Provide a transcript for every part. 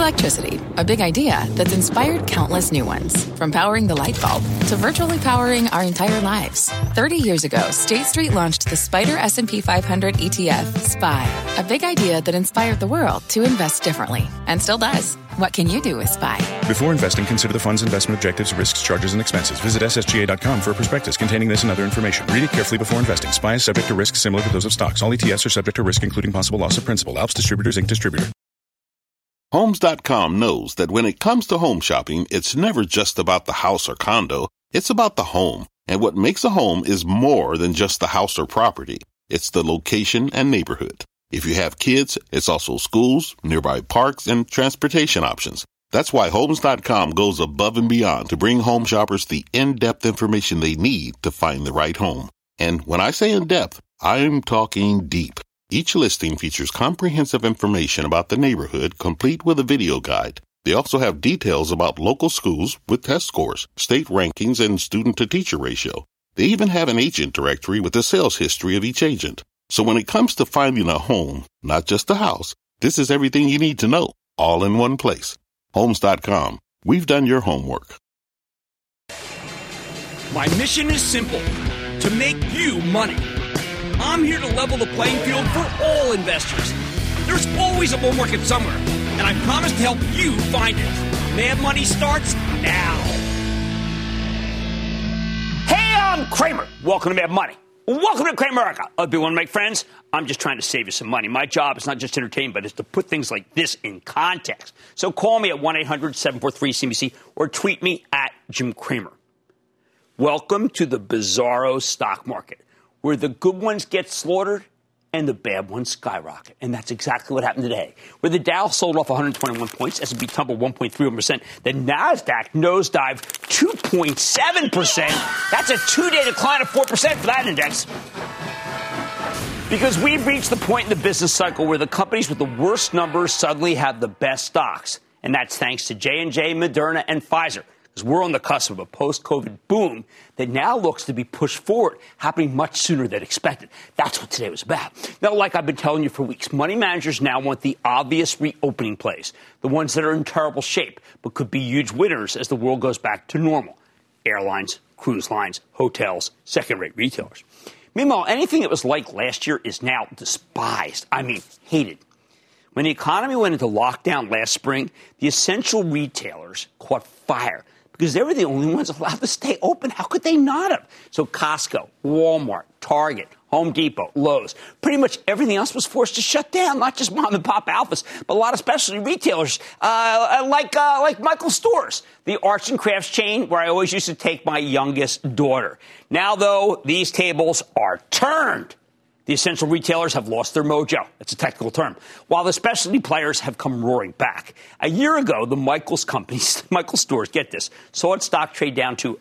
Electricity, a big idea that's inspired countless new ones. From powering the light bulb to virtually powering our entire lives. 30 years ago, State Street launched the SPDR S&P 500 ETF, SPY. A big idea that inspired the world to invest differently. And still does. What can you do with SPY? Before investing, consider the fund's investment objectives, risks, charges, and expenses. Visit ssga.com for a prospectus containing this and other information. Read it carefully before investing. SPY is subject to risks similar to those of stocks. All ETFs are subject to risk, including possible loss of principal. Alps Distributors, Inc. Distributor. Homes.com knows that when it comes to home shopping, it's never just about the house or condo. It's about the home. And what makes a home is more than just the house or property. It's the location and neighborhood. If you have kids, it's also schools, nearby parks, and transportation options. That's why Homes.com goes above and beyond to bring home shoppers the in-depth information they need to find the right home. And when I say in-depth, I'm talking deep. Each listing features comprehensive information about the neighborhood, complete with a video guide. They also have details about local schools with test scores, state rankings, and student-to-teacher ratio. They even have an agent directory with the sales history of each agent. So when it comes to finding a home, not just a house, this is everything you need to know, all in one place. Homes.com. We've done your homework. My mission is simple, to make you money. I'm here to level the playing field for all investors. There's always a bull market somewhere, and I promise to help you find it. Mad Money starts now. Hey, I'm Kramer. Welcome to Mad Money. Welcome to Cramerica. If you want to make friends, I'm just trying to save you some money. My job is not just to entertain, but it's to put things like this in context. So call me at 1-800-743-CNBC or tweet me at Jim Cramer. Welcome to the bizarro stock market, where the good ones get slaughtered and the bad ones skyrocket. And that's exactly what happened today, where the Dow sold off 121 points, S&P tumbled 1.31%, the NASDAQ nosedived 2.7%. That's a two-day decline of 4% for that index. Because we've reached the point in the business cycle where the companies with the worst numbers suddenly have the best stocks. And that's thanks to J&J, Moderna, and Pfizer. Because we're on the cusp of a post-COVID boom that now looks to be pushed forward, happening much sooner than expected. That's what today was about. Now, like I've been telling you for weeks, money managers now want the obvious reopening plays, the ones that are in terrible shape, but could be huge winners as the world goes back to normal. Airlines, cruise lines, hotels, second-rate retailers. Meanwhile, anything that was like last year is now despised. I mean, hated. When the economy went into lockdown last spring, the essential retailers caught fire, because they were the only ones allowed to stay open. How could they not have? So Costco, Walmart, Target, Home Depot, Lowe's, pretty much everything else was forced to shut down, not just mom-and-pop Alphas, but a lot of specialty retailers like Michael Stores, the arts and crafts chain where I always used to take my youngest daughter. Now, though, these tables are turned. The essential retailers have lost their mojo. That's a technical term. While the specialty players have come roaring back. A year ago, the Michaels companies, Michael Stores, get this, saw its stock trade down to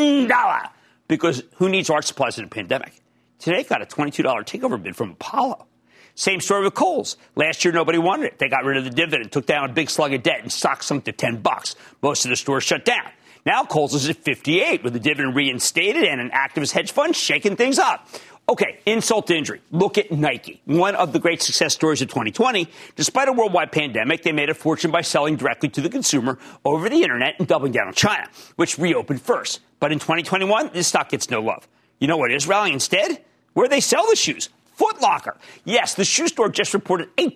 $1 because who needs art supplies in a pandemic? Today got a $22 takeover bid from Apollo. Same story with Kohl's. Last year, nobody wanted it. They got rid of the dividend, took down a big slug of debt, and stock sunk to $10. Most of the stores shut down. Now Kohl's is at 58 with the dividend reinstated and an activist hedge fund shaking things up. Okay, insult to injury. Look at Nike, one of the great success stories of 2020. Despite a worldwide pandemic, they made a fortune by selling directly to the consumer over the internet and doubling down on China, which reopened first. But in 2021, this stock gets no love. You know what is rallying instead? Where they sell the shoes. Foot Locker. Yes, the shoe store just reported a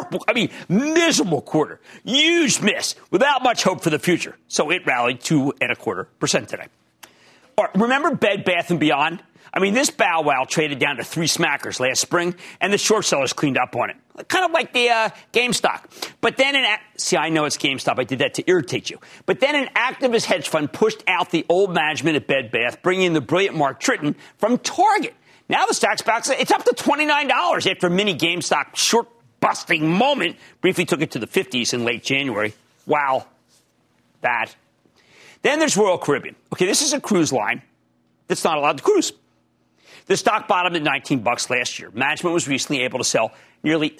miserable quarter. Huge miss, without much hope for the future. So it rallied 2.25% today. All right, remember Bed Bath & Beyond? I mean, this bow wow traded down to 3 smackers last spring, and the short sellers cleaned up on it. Kind of like the GameStop. But then I know it's GameStop. I did that to irritate you. But then an activist hedge fund pushed out the old management at Bed Bath, bringing in the brilliant Mark Tritton from Target. Now the stock's back. It's up to $29 after a mini GameStop short-busting moment. Briefly took it to the 50s in late January. Wow. Bad. Then there's Royal Caribbean. Okay, this is a cruise line that's not allowed to cruise. The stock bottomed at $19 last year. Management was recently able to sell nearly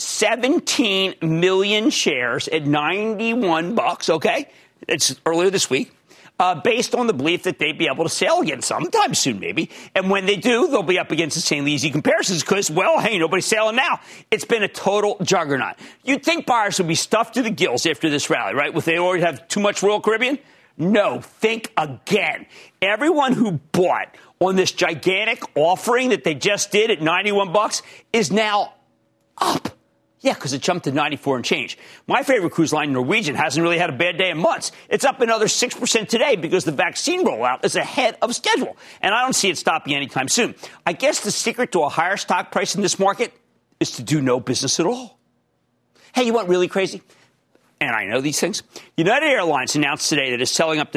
17 million shares at $91, okay? It's earlier this week. based on the belief that they'd be able to sail again sometime soon, maybe. And when they do, they'll be up against insanely easy comparisons because, well, hey, nobody's sailing now. It's been a total juggernaut. You'd think buyers would be stuffed to the gills after this rally, right? If they already have too much Royal Caribbean? No, think again. Everyone who bought on this gigantic offering that they just did at $91 is now up. Yeah, because it jumped to 94 and change. My favorite cruise line, Norwegian, hasn't really had a bad day in months. It's up another 6% today because the vaccine rollout is ahead of schedule. And I don't see it stopping anytime soon. I guess the secret to a higher stock price in this market is to do no business at all. Hey, you want really crazy? And I know these things. United Airlines announced today that it's selling up to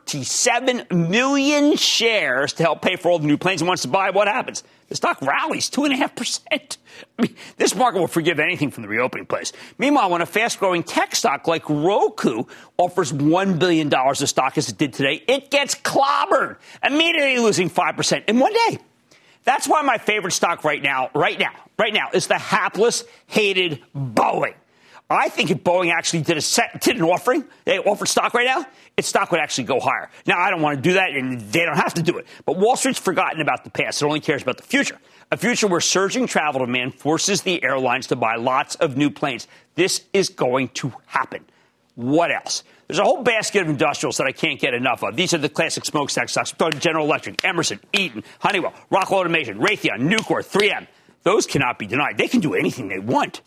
37 million shares to help pay for all the new planes it wants to buy. What happens? The stock rallies 2.5%. I mean, this market will forgive anything from the reopening plays. Meanwhile, when a fast-growing tech stock like Roku offers $1 billion of stock as it did today, it gets clobbered, immediately losing 5% in one day. That's why my favorite stock right now is the hapless, hated Boeing. I think if Boeing actually did an offering, they offered stock right now, its stock would actually go higher. Now, I don't want to do that, and they don't have to do it. But Wall Street's forgotten about the past. It only cares about the future. A future where surging travel demand forces the airlines to buy lots of new planes. This is going to happen. What else? There's a whole basket of industrials that I can't get enough of. These are the classic smokestack stocks. General Electric, Emerson, Eaton, Honeywell, Rockwell Automation, Raytheon, Nucor, 3M. Those cannot be denied. They can do anything they want.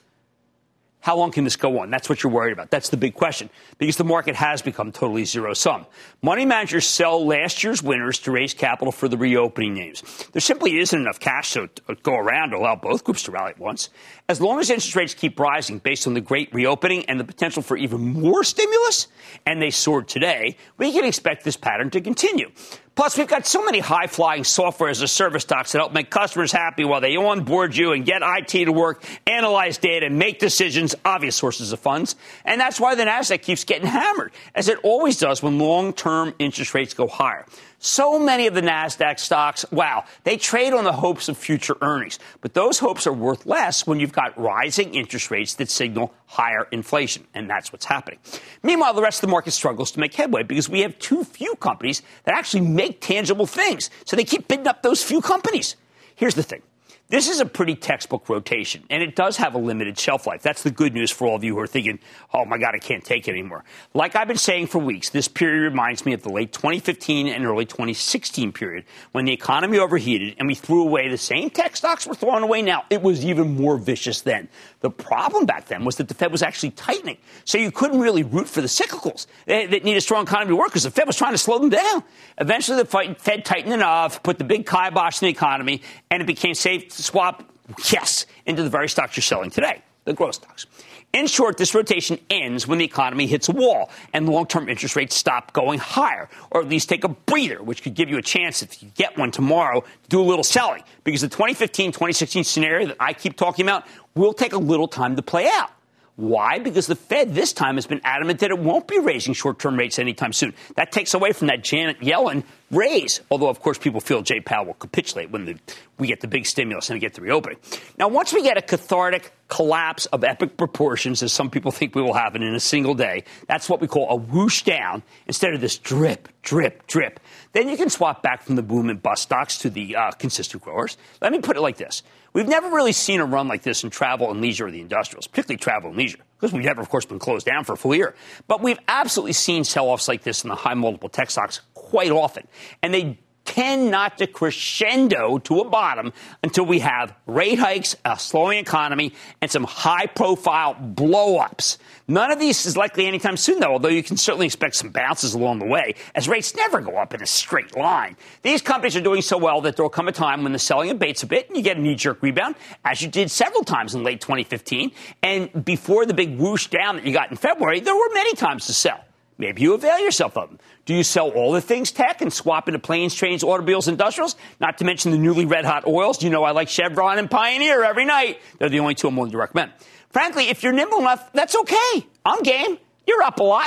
How long can this go on? That's what you're worried about. That's the big question, because the market has become totally zero-sum. Money managers sell last year's winners to raise capital for the reopening names. There simply isn't enough cash to go around to allow both groups to rally at once. As long as interest rates keep rising based on the great reopening and the potential for even more stimulus, and they soared today, we can expect this pattern to continue. Plus, we've got so many high-flying software-as-a-service stocks that help make customers happy while they onboard you and get IT to work, analyze data, and make decisions, obvious sources of funds. And that's why the Nasdaq keeps getting hammered, as it always does when long-term interest rates go higher. So many of the Nasdaq stocks, wow, they trade on the hopes of future earnings. But those hopes are worth less when you've got rising interest rates that signal higher inflation. And that's what's happening. Meanwhile, the rest of the market struggles to make headway because we have too few companies that actually make tangible things. So they keep bidding up those few companies. Here's the thing. This is a pretty textbook rotation, and it does have a limited shelf life. That's the good news for all of you who are thinking, oh, my God, I can't take it anymore. Like I've been saying for weeks, this period reminds me of the late 2015 and early 2016 period when the economy overheated and we threw away the same tech stocks we're throwing away now. It was even more vicious then. The problem back then was that the Fed was actually tightening, so you couldn't really root for the cyclicals that need a strong economy to work because the Fed was trying to slow them down. Eventually, the Fed tightened enough, put the big kibosh in the economy, and it became safe to swap, yes, into the very stocks you're selling today, the growth stocks. In short, this rotation ends when the economy hits a wall and long-term interest rates stop going higher, or at least take a breather, which could give you a chance, if you get one tomorrow, to do a little selling. Because the 2015-2016 scenario that I keep talking about will take a little time to play out. Why? Because the Fed this time has been adamant that it won't be raising short-term rates anytime soon. That takes away from that Janet Yellen raise, although, of course, people feel Jay Powell will capitulate when we get the big stimulus and we get the reopening. Now, once we get a cathartic collapse of epic proportions, as some people think we will have it in a single day, that's what we call a whoosh down instead of this drip, drip, drip. Then you can swap back from the boom and bust stocks to the consistent growers. Let me put it like this. We've never really seen a run like this in travel and leisure or the industrials, particularly travel and leisure, because we've never, of course, been closed down for a full year. But we've absolutely seen sell-offs like this in the high multiple tech stocks quite often. And they tend not to crescendo to a bottom until we have rate hikes, a slowing economy, and some high-profile blow-ups. None of these is likely anytime soon, though, although you can certainly expect some bounces along the way, as rates never go up in a straight line. These companies are doing so well that there will come a time when the selling abates a bit and you get a knee-jerk rebound, as you did several times in late 2015. And before the big whoosh down that you got in February, there were many times to sell. Maybe you avail yourself of them. Do you sell all the things tech and swap into planes, trains, automobiles, industrials? Not to mention the newly red-hot oils. You know I like Chevron and Pioneer every night. They're the only two I'm willing to recommend. Frankly, if you're nimble enough, that's okay. I'm game. You're up a lot.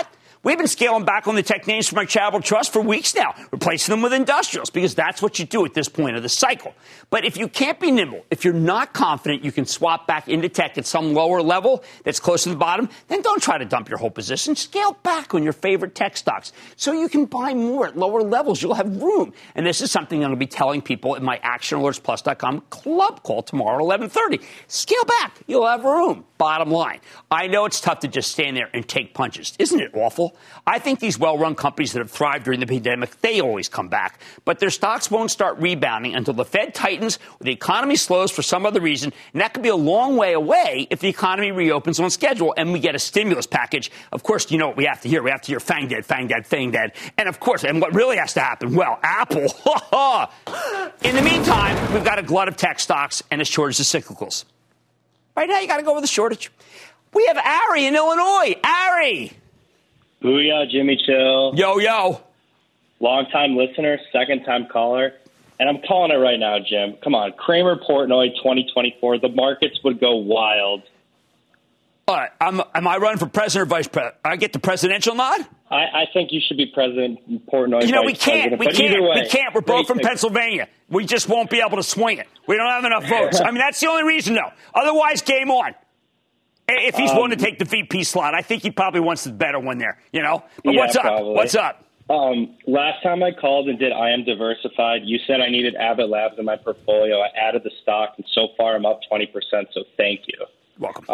We've been scaling back on the tech names for my charitable trust for weeks now, replacing them with industrials, because that's what you do at this point of the cycle. But if you can't be nimble, if you're not confident you can swap back into tech at some lower level that's close to the bottom, then don't try to dump your whole position. Scale back on your favorite tech stocks so you can buy more at lower levels. You'll have room. And this is something I'm going to be telling people in my ActionAlertsPlus.com club call tomorrow at 11:30. Scale back. You'll have room. Bottom line. I know it's tough to just stand there and take punches. Isn't it awful? I think these well-run companies that have thrived during the pandemic, they always come back. But their stocks won't start rebounding until the Fed tightens or the economy slows for some other reason. And that could be a long way away if the economy reopens on schedule and we get a stimulus package. Of course, you know what we have to hear. We have to hear fang dead, fang dead, fang dead. And of course, and what really has to happen? Well, Apple. In the meantime, we've got a glut of tech stocks and a shortage of cyclicals. Right now, you got to go with a shortage. We have Ari in Illinois. Ari. Booyah, Jimmy Chill. Yo, yo. Long-time listener, second-time caller. And I'm calling it right now, Jim. Come on. Cramer Portnoy 2024. The markets would go wild. All right. Am I running for president or vice president? I get the presidential nod? I think you should be President Portnoy. You know, we can't. We can't. We're both from pick. Pennsylvania. We just won't be able to swing it. We don't have enough votes. I mean, that's the only reason, though. Otherwise, game on. If he's willing to take the VP slot, I think he probably wants the better one there, you know? But yeah, what's up? Probably. What's up? Last time I called and did I Am Diversified, you said I needed Abbott Labs in my portfolio. I added the stock, and so far I'm up 20%, so thank you. Welcome.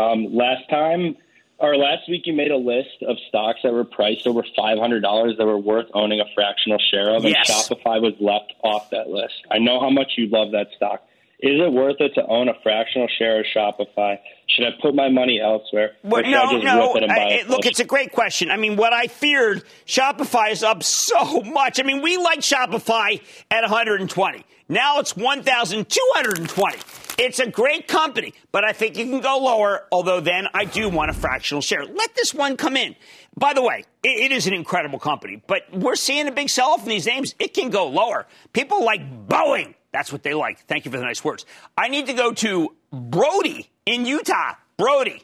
Last week you made a list of stocks that were priced over $500 that were worth owning a fractional share of, and Shopify was left off that list. I know how much you love that stock. Is it worth it to own a fractional share of Shopify? Should I put my money elsewhere? Well, no. Look, it's a great question. I mean, what I feared, Shopify is up so much. I mean, we like Shopify at 120. Now it's 1,220. It's a great company, but I think you can go lower, although then I do want a fractional share. Let this one come in. By the way, it is an incredible company, but we're seeing a big sell-off in these names. It can go lower. People like Boeing. That's what they like. Thank you for the nice words. I need to go to Brody in Utah. Brody.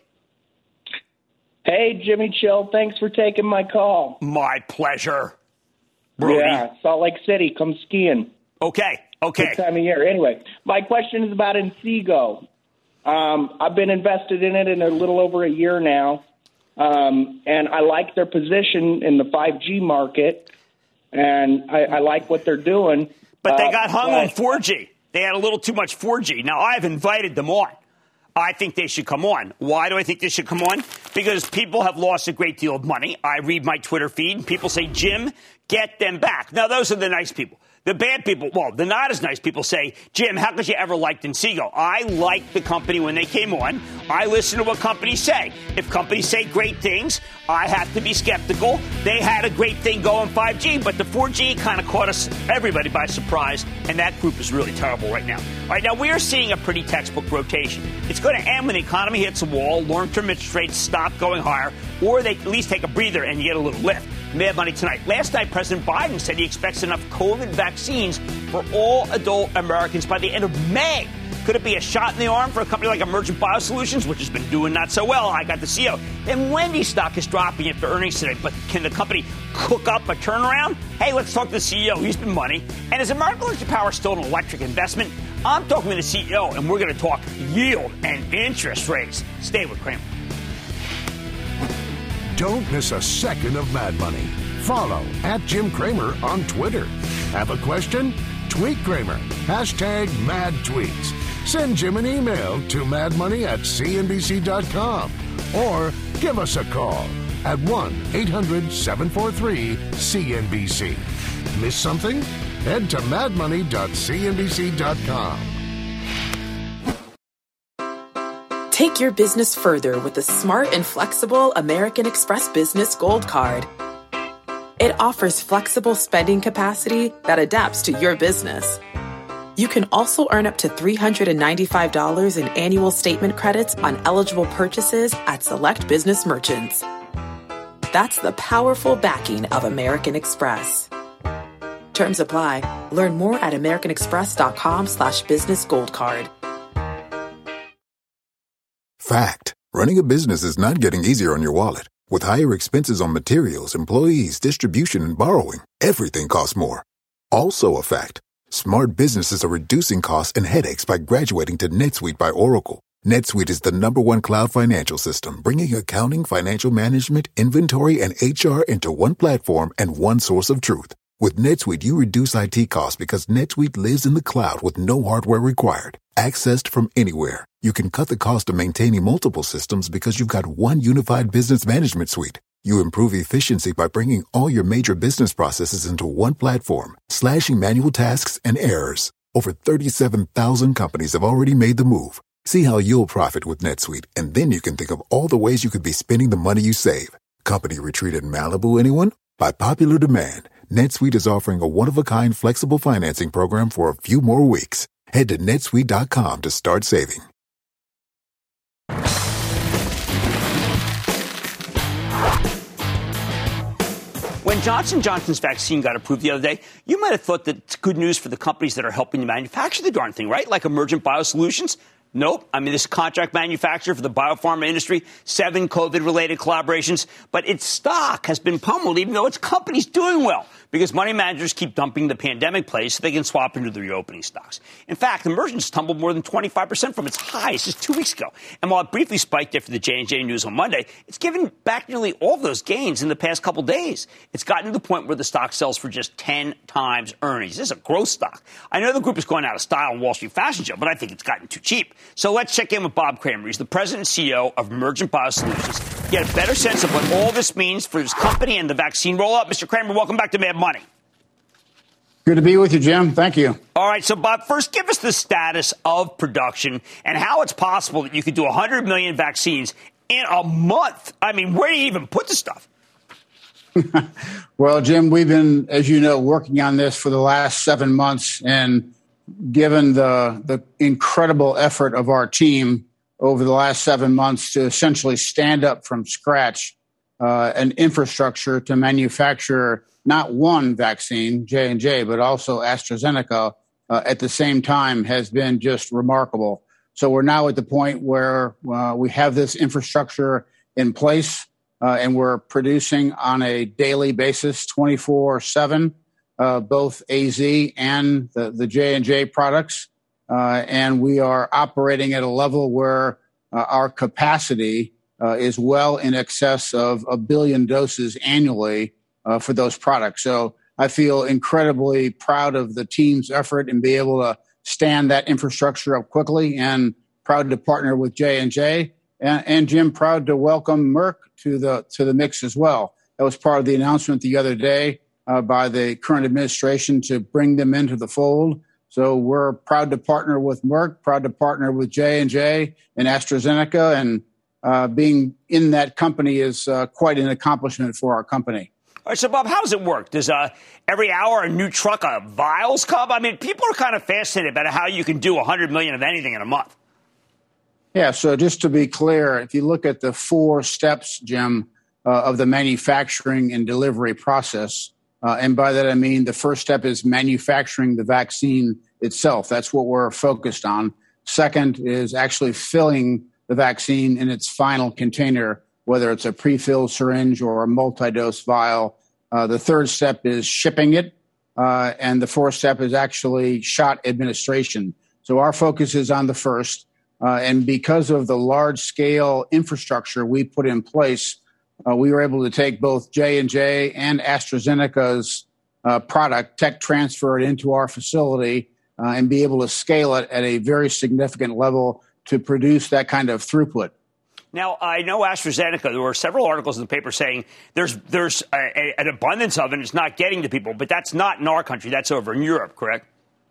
Hey, Jimmy Chill. Thanks for taking my call. My pleasure. Brody. Yeah, Salt Lake City. Come skiing. Okay. Good time of year. Anyway, my question is about Inseego. I've been invested in it in a little over a year now, and I like their position in the 5G market, and I like what they're doing. But they got hung on 4G. They had a little too much 4G. Now, I've invited them on. I think they should come on. Why do I think they should come on? Because people have lost a great deal of money. I read my Twitter feed, and people say, Jim, get them back. Now, those are the nice people. The bad people, well, the not as nice people say, Jim, how could you ever like Inseego? I liked the company when they came on. I listen to what companies say. If companies say great things, I have to be skeptical. They had a great thing going 5G, but the 4G kind of caught everybody by surprise, and that group is really terrible right now. All right, now we are seeing a pretty textbook rotation. It's going to end when the economy hits a wall, long-term interest rates stop going higher, or they at least take a breather and you get a little lift. Mad Money tonight. Last night, President Biden said he expects enough COVID vaccines for all adult Americans by the end of May. Could it be a shot in the arm for a company like Emergent Biosolutions, which has been doing not so well? I got the CEO. Then Wendy's stock is dropping after earnings today. But can the company cook up a turnaround? Hey, let's talk to the CEO. He's been money. And is American Electric Power still an electric investment? I'm talking with the CEO, and we're going to talk yield and interest rates. Stay with Cramer. Don't miss a second of Mad Money. Follow @Jim Cramer on Twitter. Have a question? Tweet Cramer. #MadTweets. Send Jim an email to madmoney@cnbc.com or give us a call at 1-800-743-CNBC. Miss something? Head to madmoney.cnbc.com. Take your business further with the smart and flexible American Express Business Gold Card. It offers flexible spending capacity that adapts to your business. You can also earn up to $395 in annual statement credits on eligible purchases at select business merchants. That's the powerful backing of American Express. Terms apply. Learn more at americanexpress.com/business gold card. Fact. Running a business is not getting easier on your wallet. With higher expenses on materials, employees, distribution, and borrowing, everything costs more. Also a fact, smart businesses are reducing costs and headaches by graduating to NetSuite by Oracle. NetSuite is the #1 cloud financial system, bringing accounting, financial management, inventory, and HR into one platform and one source of truth. With NetSuite, you reduce IT costs because NetSuite lives in the cloud with no hardware required, accessed from anywhere. You can cut the cost of maintaining multiple systems because you've got one unified business management suite. You improve efficiency by bringing all your major business processes into one platform, slashing manual tasks and errors. Over 37,000 companies have already made the move. See how you'll profit with NetSuite, and then you can think of all the ways you could be spending the money you save. Company retreat in Malibu, anyone? By popular demand, NetSuite is offering a one-of-a-kind flexible financing program for a few more weeks. Head to netsuite.com to start saving. When Johnson & Johnson's vaccine got approved the other day, you might have thought that it's good news for the companies that are helping to manufacture the darn thing, right? Like Emergent BioSolutions. Nope. I mean, this contract manufacturer for the biopharma industry, 7 COVID-related collaborations. But its stock has been pummeled, even though its company's doing well, because money managers keep dumping the pandemic plays so they can swap into the reopening stocks. In fact, Emergent's tumbled more than 25% from its highs just 2 weeks ago. And while it briefly spiked after the J&J news on Monday, it's given back nearly all of those gains in the past couple days. It's gotten to the point where the stock sells for just 10 times earnings. This is a growth stock. I know the group is going out of style on Wall Street Fashion Show, but I think it's gotten too cheap. So let's check in with Bob Kramer. He's the president and CEO of Emergent BioSolutions. Get a better sense of what all this means for his company and the vaccine rollout. Mr. Kramer, welcome back to Mad Money. Good to be with you, Jim. Thank you. All right. So, Bob, first give us the status of production and how it's possible that you could do 100 million vaccines in a month. I mean, where do you even put the stuff? Well, Jim, we've been, as you know, working on this for the last 7 months. And given the incredible effort of our team over the last 7 months to essentially stand up from scratch an infrastructure to manufacture not one vaccine, J&J, but also AstraZeneca at the same time has been just remarkable. So we're now at the point where we have this infrastructure in place and we're producing on a daily basis, 24/7. Both AZ and the J&J products. And we are operating at a level where our capacity is well in excess of 1 billion doses annually for those products. So I feel incredibly proud of the team's effort and be able to stand that infrastructure up quickly, and proud to partner with J&J. And Jim, proud to welcome Merck to the mix as well. That was part of the announcement the other day by the current administration to bring them into the fold. So we're proud to partner with Merck, proud to partner with J&J and AstraZeneca, and being in that company is quite an accomplishment for our company. All right, so, Bob, how does it work? Does every hour a new truck of vials come? I mean, people are kind of fascinated about how you can do 100 million of anything in a month. Yeah, so just to be clear, if you look at the 4 steps, Jim, of the manufacturing and delivery process, and by that I mean the first step is manufacturing the vaccine itself. That's what we're focused on. Second is actually filling the vaccine in its final container, whether it's a pre-filled syringe or a multi-dose vial. The third step is shipping it. And the fourth step is actually shot administration. So our focus is on the first. And because of the large-scale infrastructure we put in place, we were able to take both J&J and AstraZeneca's product, tech transfer it into our facility, and be able to scale it at a very significant level to produce that kind of throughput. Now, I know AstraZeneca, there were several articles in the paper saying there's an abundance of it and it's not getting to people, but that's not in our country. That's over in Europe, correct?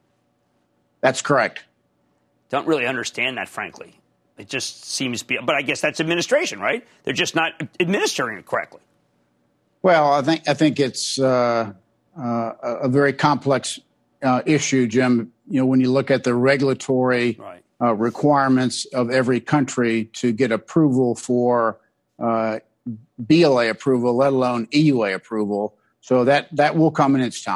That's correct. Don't really understand that, frankly. It just seems to be, but I guess that's administration, right? They're just not administering it correctly. Well, I think it's a very complex issue, Jim. You know, when you look at the regulatory requirements of every country to get approval for BLA approval, let alone EUA approval, so that will come in its time.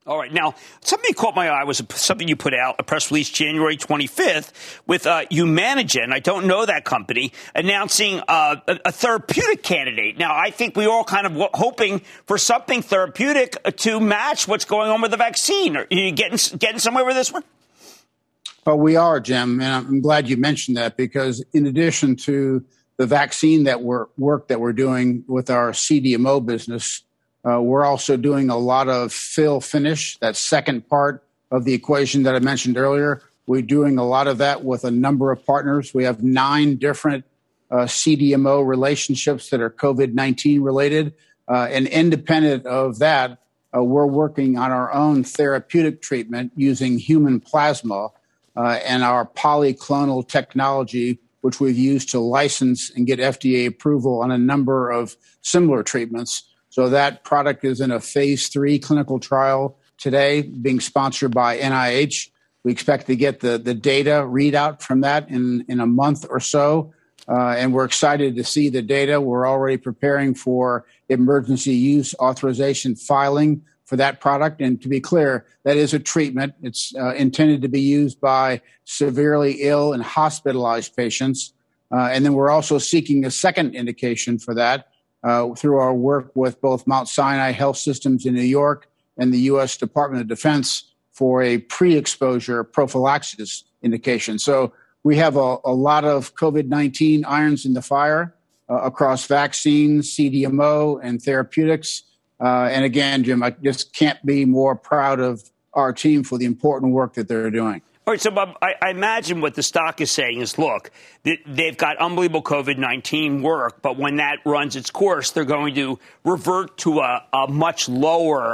All right. Now, something caught my eye was something you put out, a press release January 25th with Humanigen. I don't know that company, announcing a therapeutic candidate. Now, I think we all kind of hoping for something therapeutic to match what's going on with the vaccine. Are you getting somewhere with this one? Well, we are, Jim, and I'm glad you mentioned that because in addition to the vaccine work that we're doing with our CDMO business, we're also doing a lot of fill finish, that second part of the equation that I mentioned earlier. We're doing a lot of that with a number of partners. We have 9 different CDMO relationships that are COVID-19 related. And independent of that, we're working on our own therapeutic treatment using human plasma and our polyclonal technology, which we've used to license and get FDA approval on a number of similar treatments. So that product is in a phase 3 clinical trial today, being sponsored by NIH. We expect to get the data readout from that in a month or so. And we're excited to see the data. We're already preparing for emergency use authorization filing for that product. And to be clear, that is a treatment. It's intended to be used by severely ill and hospitalized patients. And then we're also seeking a second indication for that. Through our work with both Mount Sinai Health Systems in New York and the U.S. Department of Defense for a pre-exposure prophylaxis indication. So we have a lot of COVID-19 irons in the fire across vaccines, CDMO, and therapeutics. And again, Jim, I just can't be more proud of our team for the important work that they're doing. All right, so Bob, I imagine what the stock is saying is, look, they've got unbelievable COVID-19 work, but when that runs its course, they're going to revert to a much lower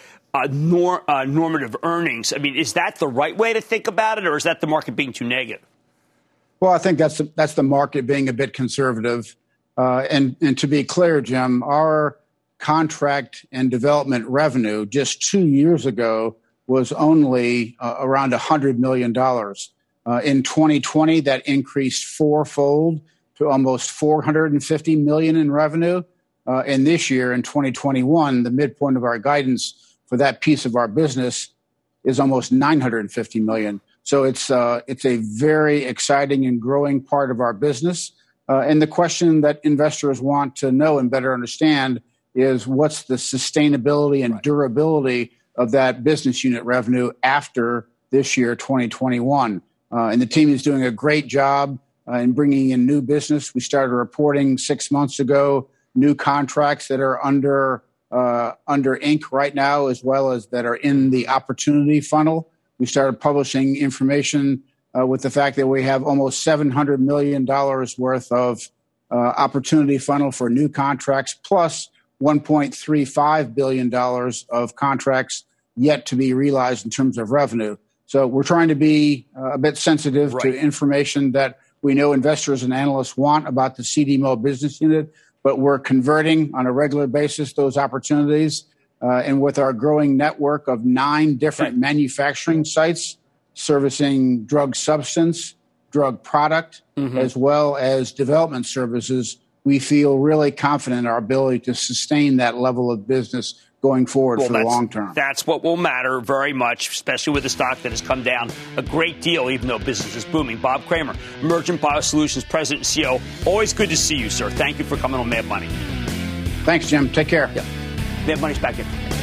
normative earnings. I mean, is that the right way to think about it, or is that the market being too negative? Well, I think that's the market being a bit conservative. And to be clear, Jim, our contract and development revenue just 2 years ago was only around $100 million. In 2020, that increased fourfold to almost $450 million in revenue. And this year, in 2021, the midpoint of our guidance for that piece of our business is almost $950 million. So it's a very exciting and growing part of our business. And the question that investors want to know and better understand is what's the sustainability and durability of that business unit revenue after this year, 2021. And the team is doing a great job in bringing in new business. We started reporting 6 months ago new contracts that are under ink right now, as well as that are in the opportunity funnel. We started publishing information with the fact that we have almost $700 million worth of opportunity funnel for new contracts, plus $1.35 billion of contracts yet to be realized in terms of revenue. So we're trying to be a bit sensitive to information that we know investors and analysts want about the CDMO business unit, but we're converting on a regular basis those opportunities. And with our growing network of 9 different manufacturing sites servicing drug substance, drug product, as well as development services, we feel really confident in our ability to sustain that level of business going forward for the long term. That's what will matter very much, especially with a stock that has come down a great deal, even though business is booming. Bob Kramer, Emergent Biosolutions President and CEO. Always good to see you, sir. Thank you for coming on Mad Money. Thanks, Jim. Take care. Yeah. Mad Money's back in.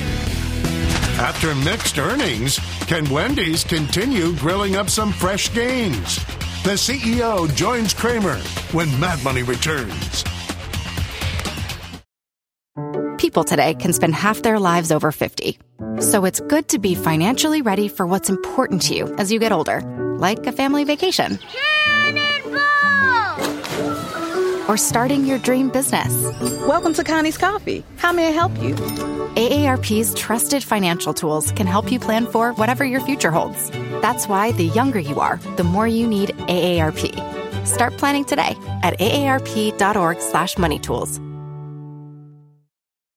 After mixed earnings, can Wendy's continue grilling up some fresh gains? The CEO joins Kramer when Mad Money returns. People today can spend half their lives over 50. So it's good to be financially ready for what's important to you as you get older, like a family vacation. Cannonball! Or starting your dream business. Welcome to Connie's Coffee. How may I help you? AARP's trusted financial tools can help you plan for whatever your future holds. That's why the younger you are, the more you need AARP. Start planning today at aarp.org/moneytools.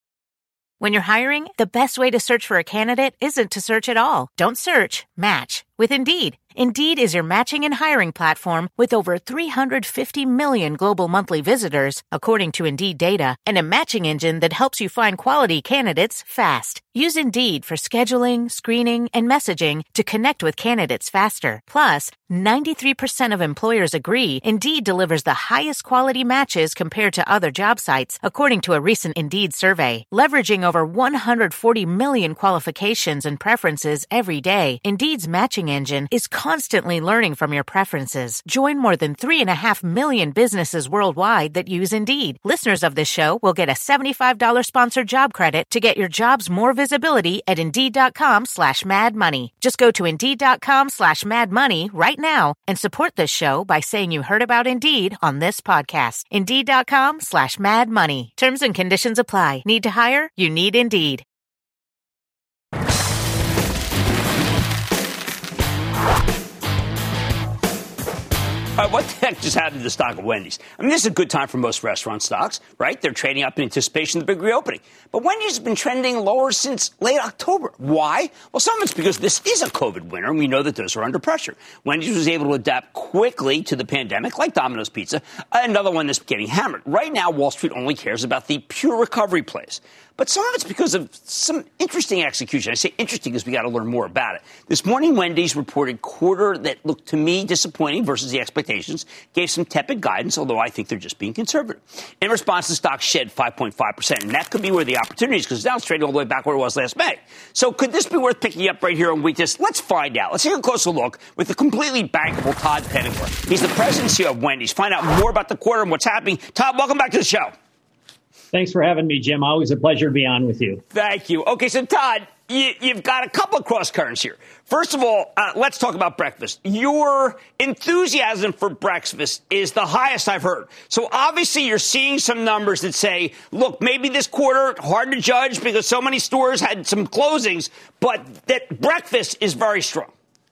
When you're hiring, the best way to search for a candidate isn't to search at all. Don't search, match with Indeed. Indeed is your matching and hiring platform with over 350 million global monthly visitors, according to Indeed data, and a matching engine that helps you find quality candidates fast. Use Indeed for scheduling, screening, and messaging to connect with candidates faster. Plus, 93% of employers agree Indeed delivers the highest quality matches compared to other job sites, according to a recent Indeed survey. Leveraging over 140 million qualifications and preferences every day, Indeed's matching engine is constantly learning from your preferences. Join more than 3.5 million businesses worldwide that use Indeed. Listeners of this show will get a $75 sponsored job credit to get your jobs more visibility at Indeed.com/madmoney. Just go to Indeed.com/madmoney right now and support this show by saying you heard about Indeed on this podcast. Indeed.com/madmoney. Terms and conditions apply. Need to hire? You need Indeed. All right, what the heck just happened to the stock of Wendy's? I mean, this is a good time for most restaurant stocks, right? They're trading up in anticipation of the big reopening. But Wendy's has been trending lower since late October. Why? Well, some of it's because this is a COVID winter, and we know that those are under pressure. Wendy's was able to adapt quickly to the pandemic, like Domino's Pizza, another one that's getting hammered. Right now, Wall Street only cares about the pure recovery plays. But some of it's because of some interesting execution. I say interesting because we got to learn more about it. This morning, Wendy's reported quarter that looked to me disappointing versus the expectations, gave some tepid guidance, although I think they're just being conservative. In response, the stock shed 5.5%, and that could be where the opportunity is because now it's trading all the way back where it was last May. So could this be worth picking up right here on weakness? Let's find out. Let's take a closer look with the completely bankable Todd Penegor. He's the president and CEO of Wendy's. Find out more about the quarter and what's happening. Todd, welcome back to the show. Thanks for having me, Jim. Always a pleasure to be on with you. Thank you. Okay, so Todd, you've got a couple of cross currents here. First of all, let's talk about breakfast. Your enthusiasm for breakfast is the highest I've heard. So obviously you're seeing some numbers that say, look, maybe this quarter, hard to judge because so many stores had some closings, but that breakfast is very strong.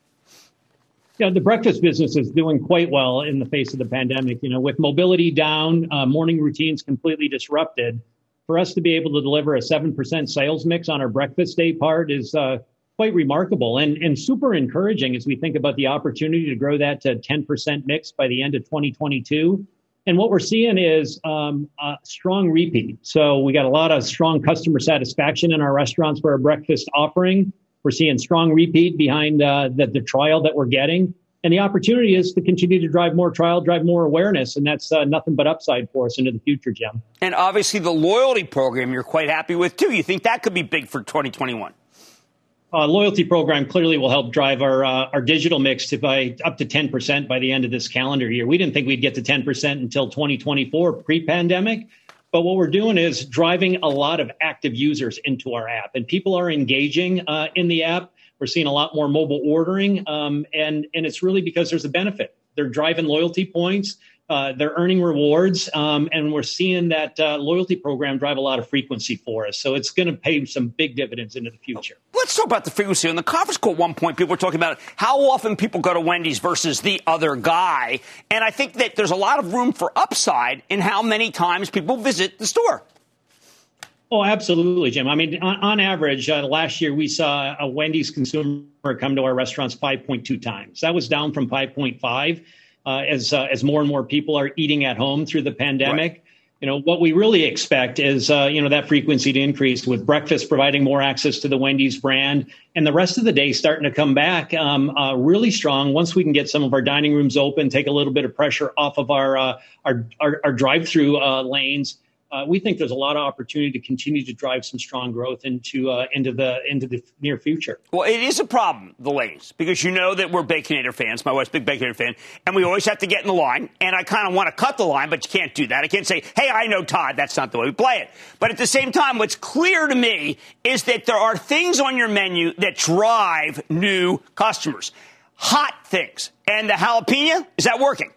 Yeah, the breakfast business is doing quite well in the face of the pandemic. You know, with mobility down, morning routines completely disrupted, for us to be able to deliver a 7% sales mix on our breakfast day part is quite remarkable and super encouraging as we think about the opportunity to grow that to 10% mix by the end of 2022. And what we're seeing is a strong repeat. So we got a lot of strong customer satisfaction in our restaurants for our breakfast offering. We're seeing strong repeat behind the trial that we're getting. And the opportunity is to continue to drive more trial, drive more awareness. And that's nothing but upside for us into the future, Jim. And obviously the loyalty program you're quite happy with, too. You think that could be big for 2021? Loyalty program clearly will help drive our digital mix by up to 10% by the end of this calendar year. We didn't think we'd get to 10% until 2024 pre-pandemic. But what we're doing is driving a lot of active users into our app, and people are engaging in the app. We're seeing a lot more mobile ordering, and it's really because there's a benefit. They're driving loyalty points. They're earning rewards, and we're seeing that loyalty program drive a lot of frequency for us. So it's going to pay some big dividends into the future. Let's talk about the frequency. On the conference call at one point, people were talking about how often people go to Wendy's versus the other guy. And I think that there's a lot of room for upside in how many times people visit the store. Oh, absolutely, Jim. I mean, on average, last year we saw a Wendy's consumer come to our restaurants 5.2 times. That was down from 5.5. As more and more people are eating at home through the pandemic. Right. You know, what we really expect is, that frequency to increase with breakfast providing more access to the Wendy's brand and the rest of the day starting to come back really strong once we can get some of our dining rooms open, take a little bit of pressure off of our drive-through lanes. We think there's a lot of opportunity to continue to drive some strong growth into the near future. Well, it is a problem, the lanes, because you know that we're Baconator fans. My wife's a big Baconator fan, and we always have to get in the line. And I kind of want to cut the line, but you can't do that. I can't say, hey, I know Todd. That's not the way we play it. But at the same time, what's clear to me is that there are things on your menu that drive new customers, hot things. And the jalapeno, is that working?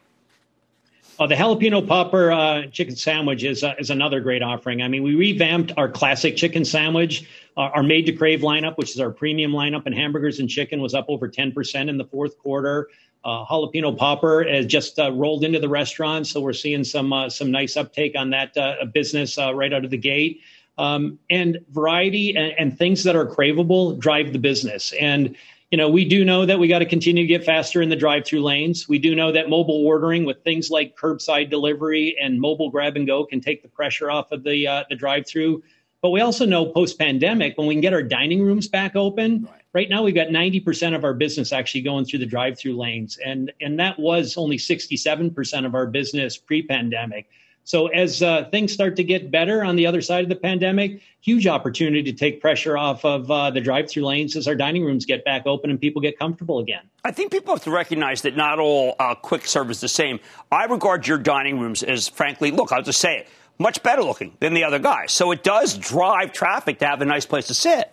The jalapeno popper chicken sandwich is another great offering. I mean, we revamped our classic chicken sandwich. Our Made to Crave lineup, which is our premium lineup in hamburgers and chicken, was up over 10% in the fourth quarter. Jalapeno popper has just rolled into the restaurant, so we're seeing some nice uptake on that business right out of the gate. And variety and things that are craveable drive the business. And We do know that we got to continue to get faster in the drive-through lanes. We do know that mobile ordering with things like curbside delivery and mobile grab and go can take the pressure off of the drive-through. But we also know post-pandemic, when we can get our dining rooms back open, right now we've got 90% of our business actually going through the drive-through lanes. And that was only 67% of our business pre-pandemic. So as things start to get better on the other side of the pandemic, huge opportunity to take pressure off of the drive-through lanes as our dining rooms get back open and people get comfortable again. I think people have to recognize that not all quick serve is the same. I regard your dining rooms as, frankly, look, I'll just say it, much better looking than the other guys. So it does drive traffic to have a nice place to sit.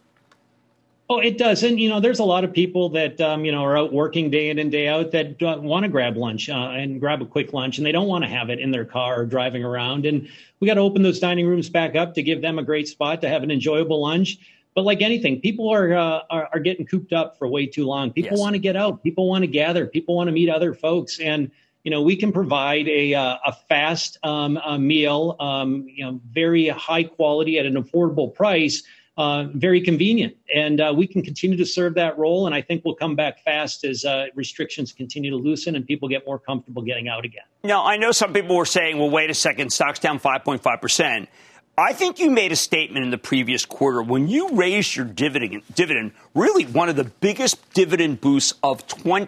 Oh, it does. And, there's a lot of people that, are out working day in and day out that want to grab lunch and grab a quick lunch, and they don't want to have it in their car or driving around. And we got to open those dining rooms back up to give them a great spot to have an enjoyable lunch. But like anything, people are getting cooped up for way too long. People want to get out. People want to gather. People want to meet other folks. And, we can provide a fast meal, very high quality at an affordable price. Very convenient. And we can continue to serve that role. And I think we'll come back fast as restrictions continue to loosen and people get more comfortable getting out again. Now, I know some people were saying, well, wait a second, stock's down 5.5%. I think you made a statement in the previous quarter when you raised your dividend, really one of the biggest dividend boosts of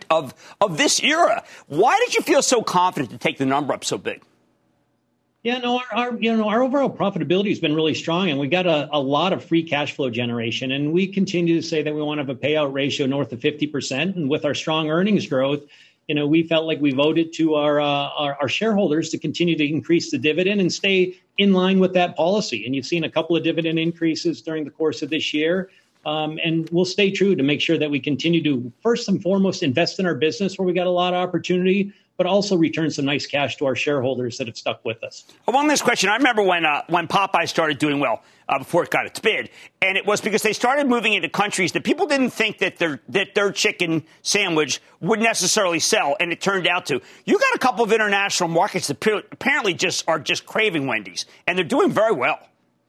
this era. Why did you feel so confident to take the number up so big? Yeah, no, our overall profitability has been really strong, and we got a lot of free cash flow generation. And we continue to say that we want to have a payout ratio north of 50%. And with our strong earnings growth, we felt like we voted to our shareholders to continue to increase the dividend and stay in line with that policy. And you've seen a couple of dividend increases during the course of this year. And we'll stay true to make sure that we continue to, first and foremost, invest in our business where we got a lot of opportunity, but also return some nice cash to our shareholders that have stuck with us. One last question. I remember when Popeye started doing well before it got its bid, and it was because they started moving into countries that people didn't think that their chicken sandwich would necessarily sell, and it turned out to. You got a couple of international markets that apparently are just craving Wendy's, and they're doing very well.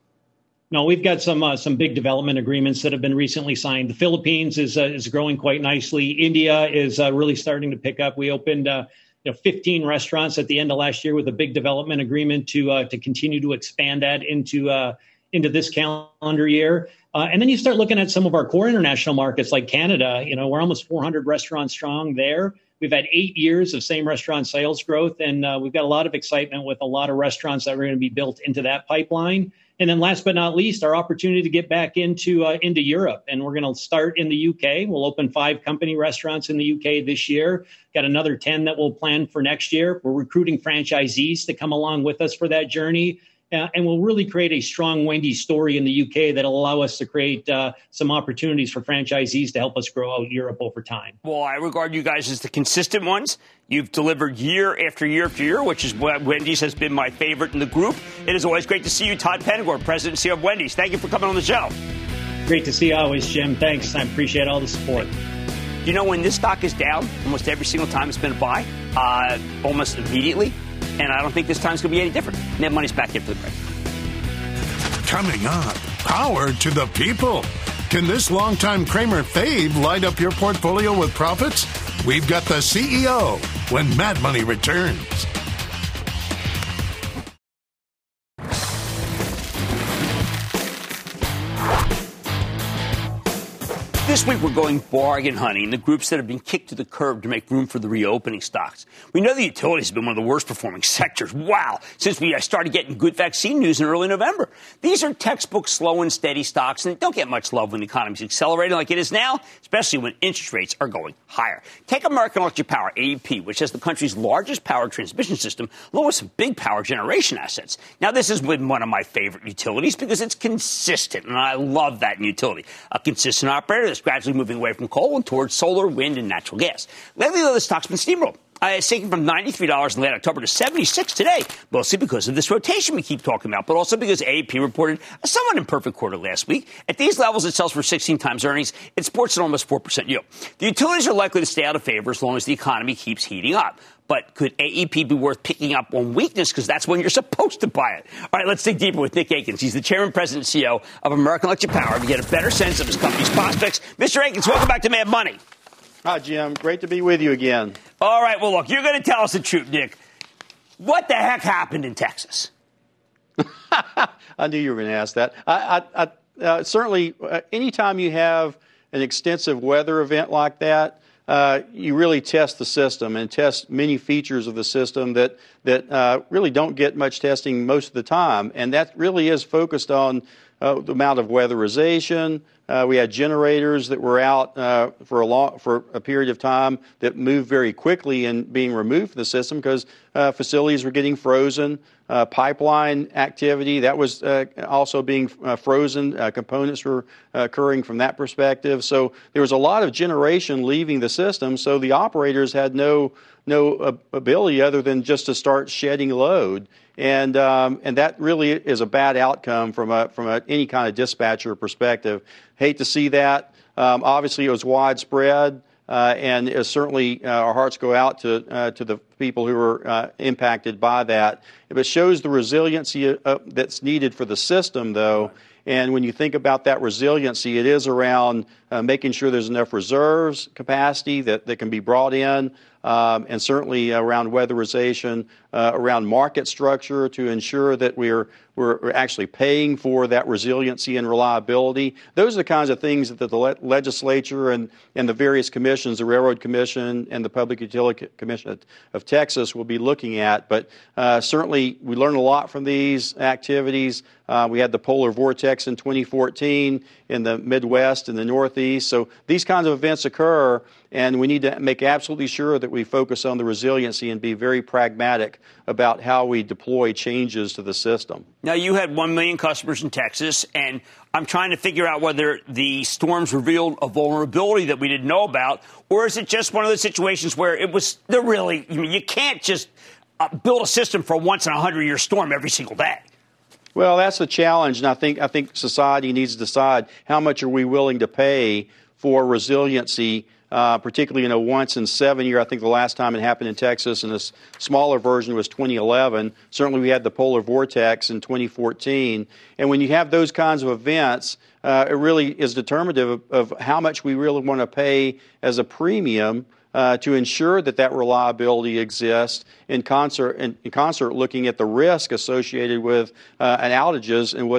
No, we've got some big development agreements that have been recently signed. The Philippines is growing quite nicely. India is really starting to pick up. We opened 15 restaurants at the end of last year with a big development agreement to continue to expand that into this calendar year. And then you start looking at some of our core international markets like Canada. We're almost 400 restaurants strong there. We've had 8 years of same restaurant sales growth, and we've got a lot of excitement with a lot of restaurants that are going to be built into that pipeline. And then last but not least, our opportunity to get back into Europe. And we're going to start in the UK. We'll open 5 company restaurants in the UK this year. Got another 10 that we'll plan for next year. We're recruiting franchisees to come along with us for that journey. And we'll really create a strong Wendy's story in the UK that'll allow us to create some opportunities for franchisees to help us grow out Europe over time. Well, I regard you guys as the consistent ones. You've delivered year after year after year, which is what Wendy's has been my favorite in the group. It is always great to see you, Todd Penegor, President and CEO of Wendy's. Thank you for coming on the show. Great to see you always, Jim. Thanks. I appreciate all the support. When this stock is down, almost every single time it's been a buy, almost immediately. And I don't think this time's going to be any different. Net Money's back in for the break. Coming up, power to the people. Can this longtime Cramer fave light up your portfolio with profits? We've got the CEO when Mad Money returns. This week, we're going bargain hunting, the groups that have been kicked to the curb to make room for the reopening stocks. We know the utilities have been one of the worst performing sectors. Wow. Since we started getting good vaccine news in early November. These are textbook slow and steady stocks, and they don't get much love when the economy's accelerating like it is now, especially when interest rates are going higher. Take American Electric Power, AEP, which has the country's largest power transmission system, along with some big power generation assets. Now, this has been one of my favorite utilities because it's consistent, and I love that in utility. A consistent operator that's gradually moving away from coal and towards solar, wind, and natural gas. Lately, though, the stock's been steamrolled. It's taken from $93 in late October to $76 today, mostly because of this rotation we keep talking about, but also because AEP reported a somewhat imperfect quarter last week. At these levels, it sells for 16 times earnings. It sports an almost 4% yield. The utilities are likely to stay out of favor as long as the economy keeps heating up. But could AEP be worth picking up on weakness? Because that's when you're supposed to buy it. All right, let's dig deeper with Nick Akins. He's the chairman, president, and CEO of American Electric Power to get a better sense of his company's prospects. Mr. Akins, welcome back to Mad Money. Hi, Jim. Great to be with you again. All right, well, look, you're going to tell us the truth, Nick. What the heck happened in Texas? I knew you were going to ask that. Certainly, anytime you have an extensive weather event like that, you really test the system and test many features of the system that really don't get much testing most of the time. And that really is focused on the amount of weatherization. We had generators that were out for a period of time that moved very quickly and being removed from the system because facilities were getting frozen. Pipeline activity, that was also being frozen. Components were occurring from that perspective. So there was a lot of generation leaving the system, so the operators had no ability other than just to start shedding load. And that really is a bad outcome from any kind of dispatcher perspective. Hate to see that. Obviously, it was widespread. And certainly our hearts go out to the people who were impacted by that. It shows the resiliency that's needed for the system, though. And when you think about that resiliency, it is around making sure there's enough reserves capacity that can be brought in, and certainly around weatherization, around market structure to ensure that we're actually paying for that resiliency and reliability. Those are the kinds of things that the legislature and the various commissions, the Railroad Commission and the Public Utility Commission of Texas, will be looking at. But certainly we learned a lot from these activities. We had the polar vortex in 2014 in the Midwest and the Northeast. So these kinds of events occur, and we need to make absolutely sure that we focus on the resiliency and be very pragmatic about how we deploy changes to the system. Now, you had 1 million customers in Texas, and I'm trying to figure out whether the storms revealed a vulnerability that we didn't know about, or is it just one of those situations where you can't just build a system for a once-in-a-100-year storm every single day. Well, that's the challenge, and I think society needs to decide how much are we willing to pay for resiliency, particularly in a once-in-7-year. I think the last time it happened in Texas, and this smaller version was 2011. Certainly we had the polar vortex in 2014. And when you have those kinds of events, it really is determinative of how much we really want to pay as a premium to ensure that reliability exists in concert looking at the risk associated with an outages and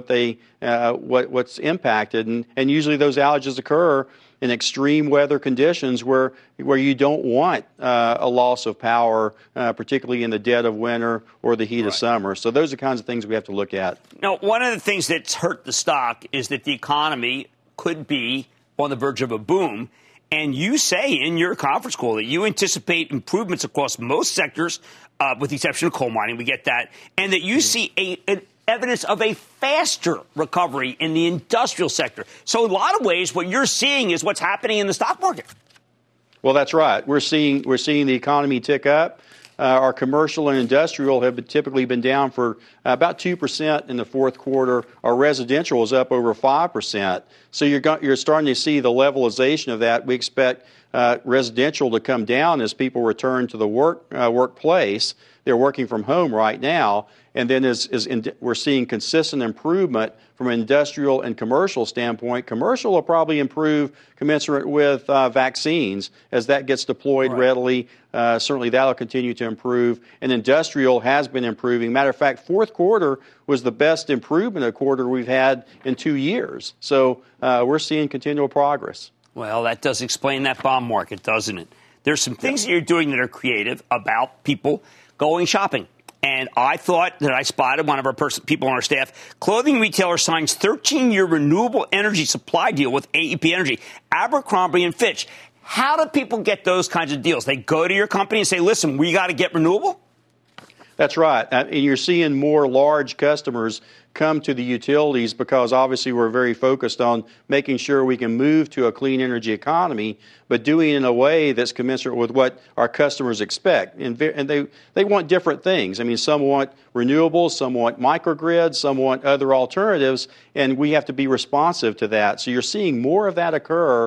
what's impacted. And usually those outages occur in extreme weather conditions where you don't want a loss of power, particularly in the dead of winter or the heat of summer. So those are the kinds of things we have to look at. Now, one of the things that's hurt the stock is that the economy could be on the verge of a boom. And you say in your conference call that you anticipate improvements across most sectors, with the exception of coal mining. We get that. And that you see an evidence of a faster recovery in the industrial sector. So in a lot of ways, what you're seeing is what's happening in the stock market. Well, that's right. We're seeing the economy tick up. Our commercial and industrial have typically been down for about 2% in the fourth quarter. Our residential is up over 5%. So you're starting to see the levelization of that. We expect residential to come down as people return to the workplace. They're working from home right now. And then we're seeing consistent improvement from an industrial and commercial standpoint. Commercial will probably improve commensurate with vaccines as that gets deployed readily. Certainly that'll continue to improve. And industrial has been improving. Matter of fact, fourth quarter was the best improvement quarter we've had in 2 years. So we're seeing continual progress. Well, that does explain that bond market, doesn't it? There's some things that you're doing that are creative about people going shopping. And I thought that I spotted one of our people on our staff. Clothing retailer signs 13-year renewable energy supply deal with AEP Energy, Abercrombie & Fitch. How do people get those kinds of deals? They go to your company and say, listen, we got to get renewable? That's right. And you're seeing more large customers come to the utilities because obviously we're very focused on making sure we can move to a clean energy economy, but doing it in a way that's commensurate with what our customers expect. And they want different things. I mean, some want renewables, some want microgrids, some want other alternatives, and we have to be responsive to that. So you're seeing more of that occur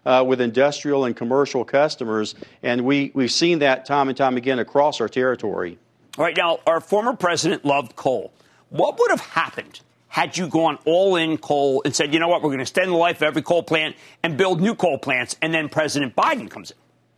with industrial and commercial customers, and we've seen that time and time again across our territory. All right, now, our former president loved coal. What would have happened had you gone all in coal and said, you know what, we're going to extend the life of every coal plant and build new coal plants, and then President Biden comes in?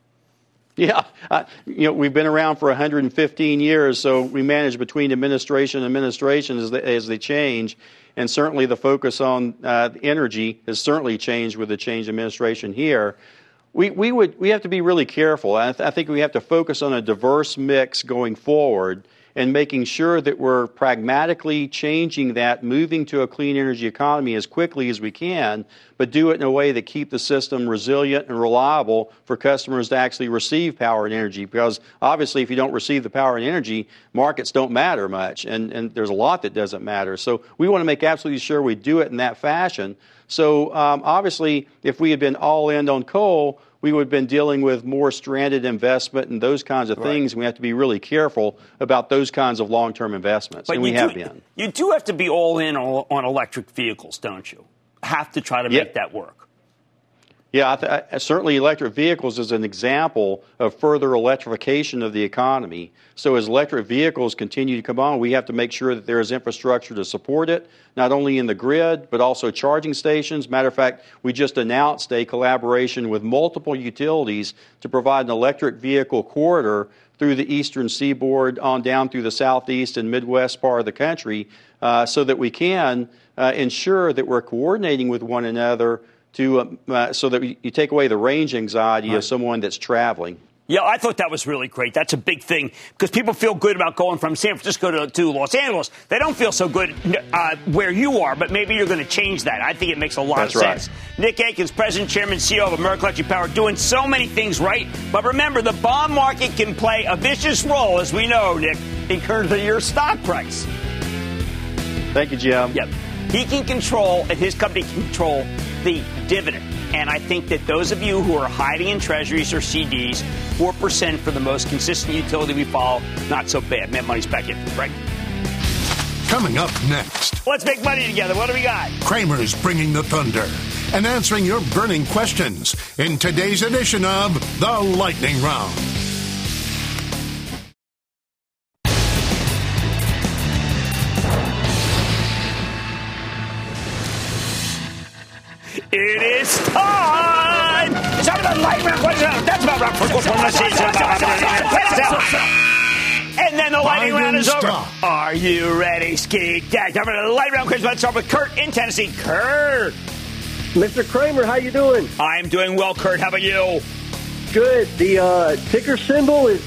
Yeah, we've been around for 115 years, so we manage between administration and administration as they change. And certainly the focus on energy has certainly changed with the change administration here. We have to be really careful. I think we have to focus on a diverse mix going forward and making sure that we're pragmatically changing that, moving to a clean energy economy as quickly as we can, but do it in a way that keep the system resilient and reliable for customers to actually receive power and energy. Because obviously if you don't receive the power and energy, markets don't matter much, and there's a lot that doesn't matter. So we want to make absolutely sure we do it in that fashion. So obviously if we had been all in on coal, we would have been dealing with more stranded investment and those kinds of things. And we have to be really careful about those kinds of long-term investments. But and we have been. You do have to be all in on electric vehicles, don't you? Have to try to make that work. Yeah, certainly electric vehicles is an example of further electrification of the economy. So as electric vehicles continue to come on, we have to make sure that there is infrastructure to support it, not only in the grid, but also charging stations. Matter of fact, we just announced a collaboration with multiple utilities to provide an electric vehicle corridor through the eastern seaboard on down through the southeast and midwest part of the country so that we can ensure that we're coordinating with one another to so that you take away the range anxiety of someone that's traveling. Yeah, I thought that was really great. That's a big thing because people feel good about going from San Francisco to Los Angeles. They don't feel so good where you are, but maybe you're going to change that. I think it makes a lot of sense. Nick Akins, President, Chairman, CEO of American Electric Power, doing so many things right. But remember, the bond market can play a vicious role, as we know, Nick, in terms of your stock price. Thank you, Jim. Yep. He can control, and his company can control, the dividend. And I think that those of you who are hiding in treasuries or CDs, 4% for the most consistent utility we follow, not so bad. Mad Money's back in, right? Coming up next. Let's make money together. What do we got? Kramer's bringing the thunder and answering your burning questions in today's edition of The Lightning Round. It is time! It's time for the lightning round question. That's about right. And then the lightning round is over. Are you ready, Ski Dad? Time for the lightning round question. Let's start with Kurt in Tennessee. Kurt! Mr. Kramer, how you doing? I'm doing well, Kurt. How about you? Good. The ticker symbol is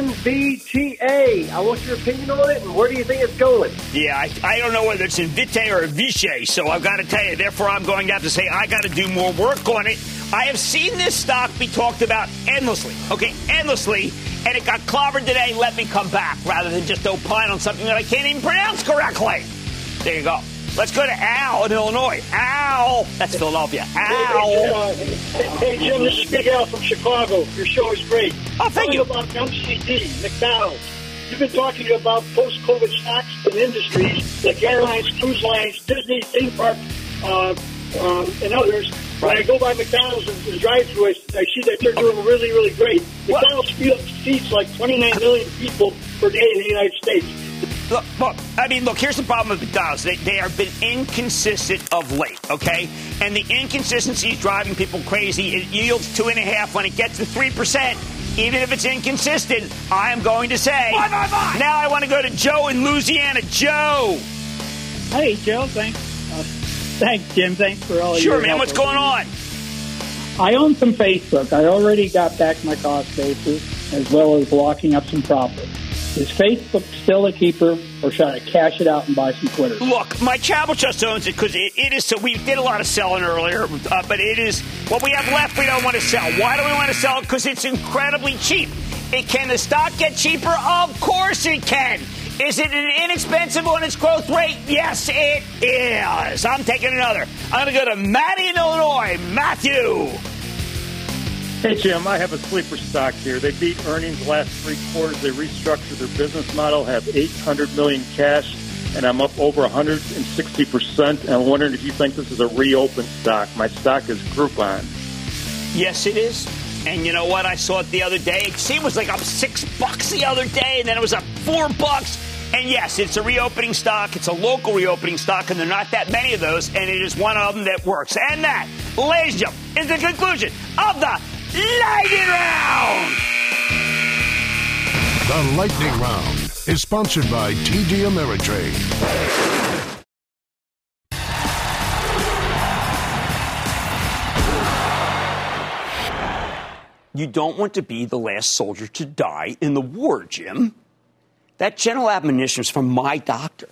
NVTA. I want your opinion on it, and where do you think it's going? Yeah, I don't know whether it's Invite or Vichy, so I've got to tell you. Therefore, I'm going to have to say I got to do more work on it. I have seen this stock be talked about endlessly, endlessly, and it got clobbered today. Let me come back rather than just opine on something that I can't even pronounce correctly. There you go. Let's go to Al in Illinois. Al. That's Philadelphia. Al. Hey, Jim, this is Big Al from Chicago. Your show is great. Oh, thank you. About MCD, McDonald's. You've been talking about post-COVID stocks and industries like airlines, cruise lines, Disney, theme parks, and others. When I go by McDonald's and drive-thru, I see that they're doing really, really great. McDonald's feeds like 29 million people per day in the United States. Look, here's the problem with McDonald's. They have been inconsistent of late, okay? And the inconsistency is driving people crazy. It yields 2.5 when it gets to 3%. Even if it's inconsistent, I am going to say, buy. Now I want to go to Joe in Louisiana. Joe. Hey, Joe. Thanks. Thanks, Jim. Thanks for all your Sure, man. What's going on? I own some Facebook. I already got back my cost basis as well as locking up some profit. Is Facebook still a keeper, or should I cash it out and buy some Twitter? Look, my Travel Trust owns it because it is so. We did a lot of selling earlier, but it is what we have left. We don't want to sell. Why do we want to sell it? Because it's incredibly cheap. Can the stock get cheaper? Of course it can. Is it an inexpensive on its growth rate? Yes, it is. I'm taking another. I'm going to go to Matty in Illinois. Matthew. Hey, Jim, I have a sleeper stock here. They beat earnings last 3 quarters. They restructured their business model, have $800 million cash, and I'm up over 160%. And I'm wondering if you think this is a reopened stock. My stock is Groupon. Yes, it is. And you know what? I saw it the other day. It was like up $6 the other day, and then it was up $4. And yes, it's a reopening stock. It's a local reopening stock, and there are not that many of those, and it is one of them that works. And that, ladies and gentlemen, is the conclusion of the Lightning Round. The Lightning Round is sponsored by TD Ameritrade. You don't want to be the last soldier to die in the war, Jim. That general admonition is from my doctor.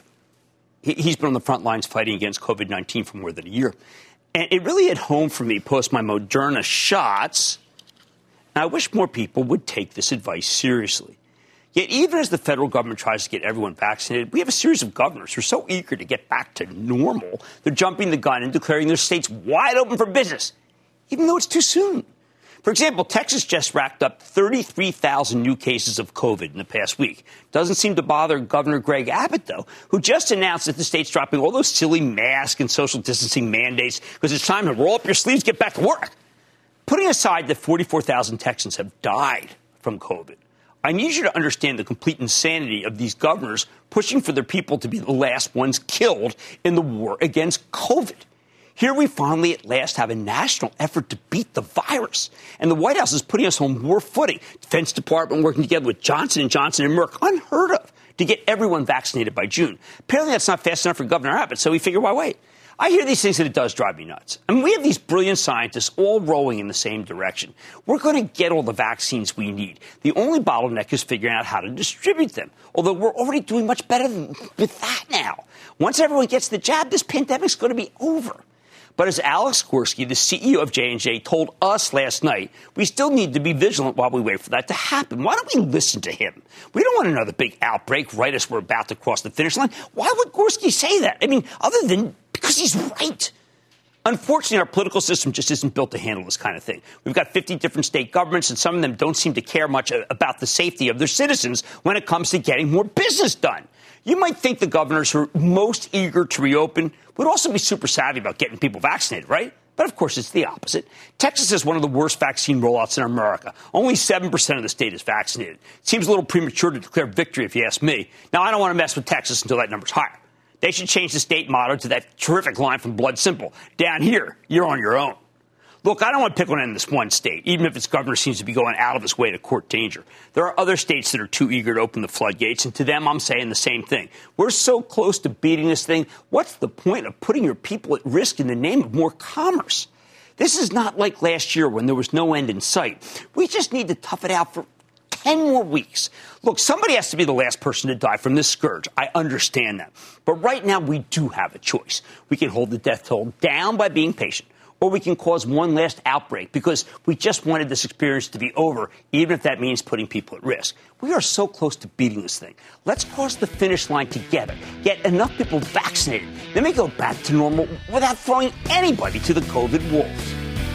He's been on the front lines fighting against COVID-19 for more than a year. And it really hit home for me post my Moderna shots. And I wish more people would take this advice seriously. Yet even as the federal government tries to get everyone vaccinated, we have a series of governors who are so eager to get back to normal, they're jumping the gun and declaring their states wide open for business, even though it's too soon. For example, Texas just racked up 33,000 new cases of COVID in the past week. Doesn't seem to bother Governor Greg Abbott, though, who just announced that the state's dropping all those silly mask and social distancing mandates because it's time to roll up your sleeves, get back to work. Putting aside that 44,000 Texans have died from COVID, I need you to understand the complete insanity of these governors pushing for their people to be the last ones killed in the war against COVID. Here we finally at last have a national effort to beat the virus. And the White House is putting us on war footing. Defense Department working together with Johnson & Johnson and Merck, unheard of, to get everyone vaccinated by June. Apparently that's not fast enough for Governor Abbott, so we figure, why wait? I hear these things and it does drive me nuts. I mean, we have these brilliant scientists all rowing in the same direction. We're going to get all the vaccines we need. The only bottleneck is figuring out how to distribute them, although we're already doing much better with that now. Once everyone gets the jab, this pandemic's going to be over. But as Alex Gorsky, the CEO of J&J, told us last night, we still need to be vigilant while we wait for that to happen. Why don't we listen to him? We don't want another big outbreak right as we're about to cross the finish line. Why would Gorsky say that? I mean, other than because he's right. Unfortunately, our political system just isn't built to handle this kind of thing. We've got 50 different state governments, and some of them don't seem to care much about the safety of their citizens when it comes to getting more business done. You might think the governors who are most eager to reopen would also be super savvy about getting people vaccinated, right? But, of course, it's the opposite. Texas has one of the worst vaccine rollouts in America. Only 7% of the state is vaccinated. It seems a little premature to declare victory, if you ask me. Now, I don't want to mess with Texas until that number's higher. They should change the state motto to that terrific line from Blood Simple. Down here, you're on your own. Look, I don't want to pick on this one state, even if its governor seems to be going out of his way to court danger. There are other states that are too eager to open the floodgates, and to them I'm saying the same thing. We're so close to beating this thing. What's the point of putting your people at risk in the name of more commerce? This is not like last year when there was no end in sight. We just need to tough it out for 10 more weeks. Look, somebody has to be the last person to die from this scourge. I understand that. But right now we do have a choice. We can hold the death toll down by being patient, or we can cause one last outbreak because we just wanted this experience to be over, even if that means putting people at risk. We are so close to beating this thing. Let's cross the finish line together, get enough people vaccinated, then we go back to normal without throwing anybody to the COVID wolves.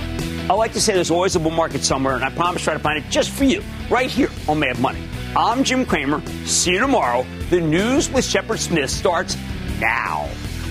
I like to say there's always a bull market somewhere, and I promise to try to find it just for you, right here on Mad Money. I'm Jim Cramer. See you tomorrow. The News with Shepard Smith starts now.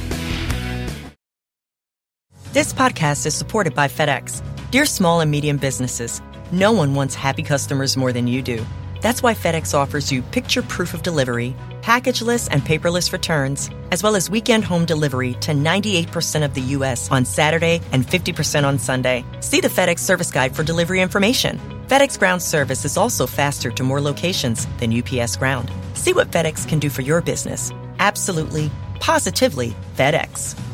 This podcast is supported by FedEx. Dear small and medium businesses, no one wants happy customers more than you do. That's why FedEx offers you picture proof of delivery, packageless and paperless returns, as well as weekend home delivery to 98% of the U.S. on Saturday and 50% on Sunday. See the FedEx service guide for delivery information. FedEx Ground service is also faster to more locations than UPS Ground. See what FedEx can do for your business. Absolutely, positively FedEx.